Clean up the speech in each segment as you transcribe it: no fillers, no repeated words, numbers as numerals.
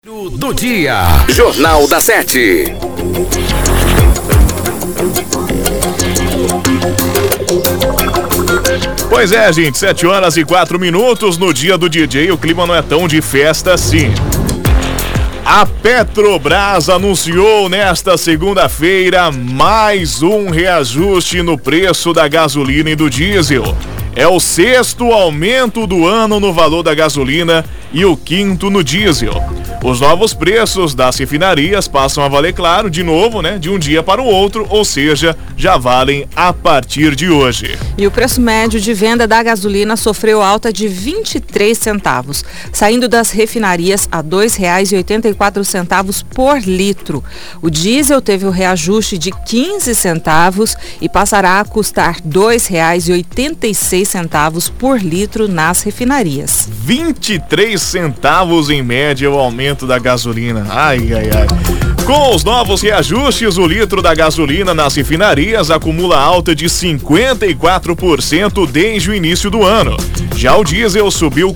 Do dia, Jornal da 7. Pois é, gente, 7h04 no dia do DJ, o clima não é tão de festa assim. A Petrobras anunciou nesta segunda-feira mais um reajuste no preço da gasolina e do diesel. É o 6º aumento do ano no valor da gasolina e o 5º no diesel. Os novos preços das refinarias passam a valer, claro, de novo, de um dia para o outro, ou seja, já valem a partir de hoje. E o preço médio de venda da gasolina sofreu alta de 23 centavos, saindo das refinarias a R$ 2,84 por litro. O diesel teve o reajuste de 15 centavos e passará a custar R$ 2,86 por litro nas refinarias. 23 centavos em média o aumento da gasolina. Ai. Com os novos reajustes, o litro da gasolina nas refinarias acumula alta de 54% desde o início do ano. Já o diesel subiu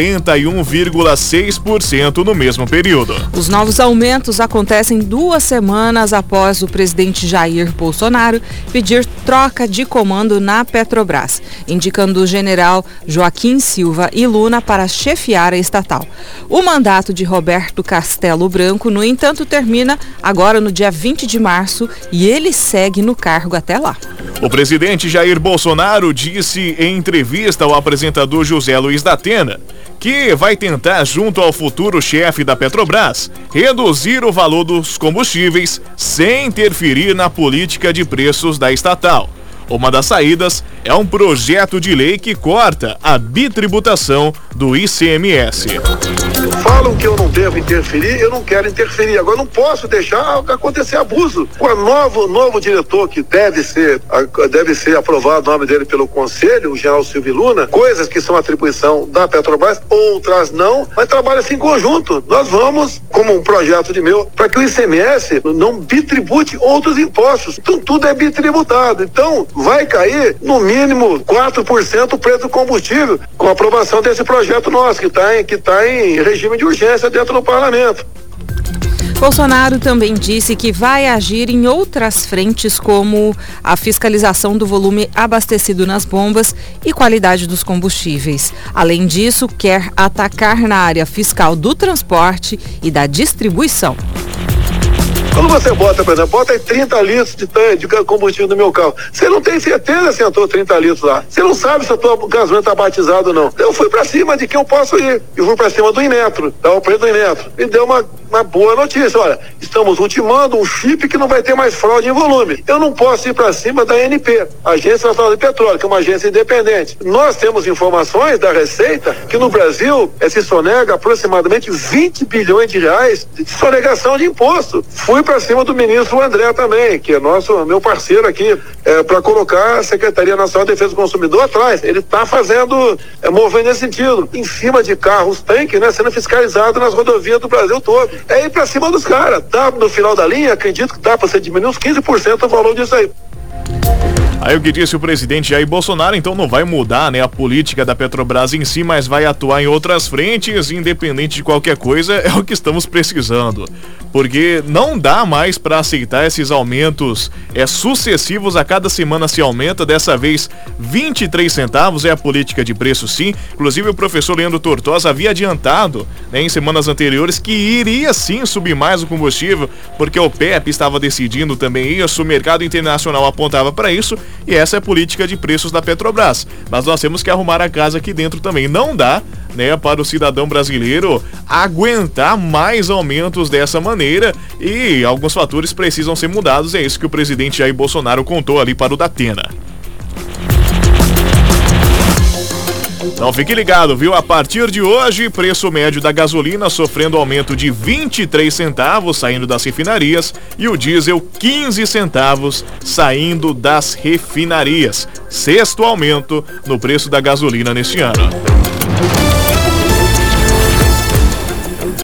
41,6% no mesmo período. Os novos aumentos acontecem 2 semanas após o presidente Jair Bolsonaro pedir troca de comando na Petrobras, indicando o general Joaquim Silva e Luna para chefiar a estatal. O mandato de Roberto Castelo Branco, no entanto, termina agora no dia 20 de março e ele segue no cargo até lá. O presidente Jair Bolsonaro disse em entrevista ao apresentador José Luiz da Atena que vai tentar, junto ao futuro chefe da Petrobras, reduzir o valor dos combustíveis sem interferir na política de preços da estatal. Uma das saídas é um projeto de lei que corta a bitributação do ICMS. Falam que eu não devo interferir, eu não quero interferir. Agora, não posso deixar acontecer abuso. Com o novo diretor que deve ser aprovado o nome dele pelo Conselho, o general Silvio Luna, coisas que são atribuição da Petrobras, outras não, mas trabalha assim em conjunto. Nós vamos, como um projeto de meu, para que o ICMS não bitribute outros impostos. Então, tudo é bitributado. Então, vai cair, no mínimo, 4% o preço do combustível, com a aprovação desse projeto nosso, que está em regime de urgência dentro do parlamento. Bolsonaro também disse que vai agir em outras frentes, como a fiscalização do volume abastecido nas bombas e qualidade dos combustíveis. Além disso, quer atacar na área fiscal do transporte e da distribuição. Quando você bota, por exemplo, bota aí 30 litros de combustível no meu carro, você não tem certeza se entrou 30 litros lá. Você não sabe se a tua gasolina está batizada ou não. Eu fui para cima de quem eu posso ir. Eu fui para cima do Inmetro, o preço do Inmetro. E deu uma boa notícia. Olha, estamos ultimando um chip que não vai ter mais fraude em volume. Eu não posso ir para cima da ANP, Agência Nacional de Petróleo, que é uma agência independente. Nós temos informações da Receita que no Brasil se sonega aproximadamente 20 bilhões de reais de sonegação de imposto. Fui para cima do ministro André também, que é meu parceiro aqui, para colocar a Secretaria Nacional de Defesa do Consumidor atrás. Ele está movendo nesse sentido, em cima de carros tanque, sendo fiscalizado nas rodovias do Brasil todo. É ir para cima dos caras. No final da linha, acredito que dá para você diminuir uns 15% o valor disso aí. Aí o que disse o presidente Jair Bolsonaro, então não vai mudar a política da Petrobras em si, mas vai atuar em outras frentes, independente de qualquer coisa, é o que estamos precisando. Porque não dá mais para aceitar esses aumentos sucessivos, a cada semana se aumenta, dessa vez 23 centavos é a política de preço sim. Inclusive o professor Leandro Tortosa havia adiantado em semanas anteriores que iria sim subir mais o combustível, porque o PEP estava decidindo também isso, o mercado internacional apontava para isso. E essa é a política de preços da Petrobras. Mas nós temos que arrumar a casa aqui dentro também. Não dá, para o cidadão brasileiro aguentar mais aumentos dessa maneira e alguns fatores precisam ser mudados. É isso que o presidente Jair Bolsonaro contou ali para o Datena. Então fique ligado, viu? A partir de hoje, preço médio da gasolina sofrendo aumento de 23 centavos saindo das refinarias e o diesel 15 centavos saindo das refinarias. 6º aumento no preço da gasolina neste ano.